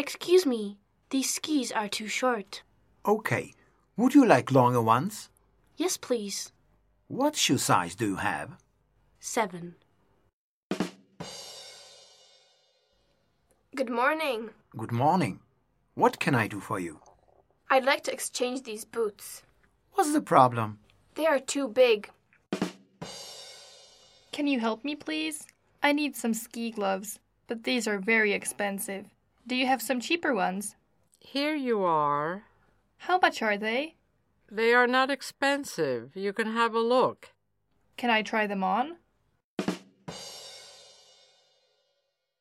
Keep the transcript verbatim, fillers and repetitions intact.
Excuse me, these skis are too short. Okay. Would you like longer ones? Yes, please. What shoe size do you have? Seven. Good morning. Good morning. What can I do for you? I'd like to exchange these boots. What's the problem? They are too big. Can you help me, please? I need some ski gloves, but these are very expensive. Do you have some cheaper ones? Here you are. How much are they? They are not expensive. You can have a look. Can I try them on?